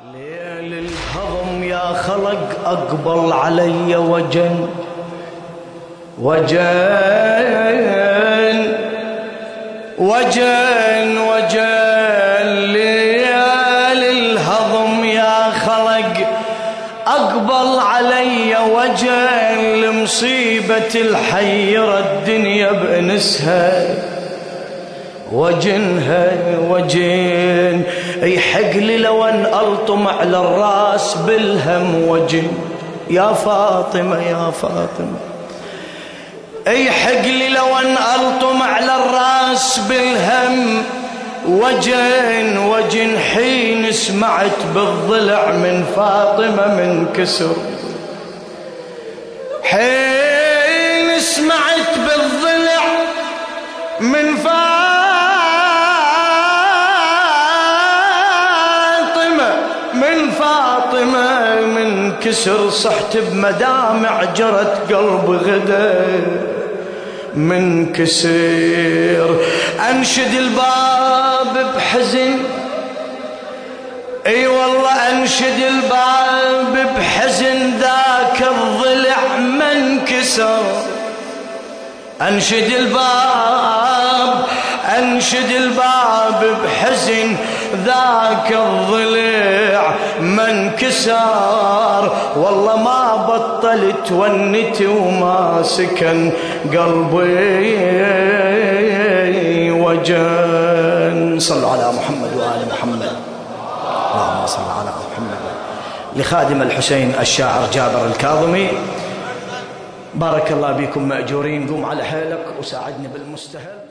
ليل الهضم يا خلق أقبل علي وجن وجن وجن وجن. ليل الهضم يا خلق أقبل علي وجن، لمصيبة الحيرة الدنيا بأنسها وجنها وجن. يحق لي لو أن ألطم على الراس بالهم وجن يا فاطمة يا فاطمة. يحق لي لو أن ألطم على الراس بالهم وجن وجن. حين سمعت بالضلع من فاطمة منكسر، حين سمعت بالضلع من فاطمة منكسر، صحت بمدامع جرت قلب غدا منكسر. أنشد الباب بحزن، اي والله أنشد الباب بحزن، ذاك الضلع منكسر. أنشد الباب أنشد الباب بحزن، ذاك الضلع منكسر. والله ما بطلت ونتي وما سكن قلبي وجن. صلوا على محمد وآل محمد. اللهم صل على محمد. لخادم الحسين الشاعر جابر الكاظمي. بارك الله بكم مأجورين. قوم على حيلك وساعدني بالمستهل.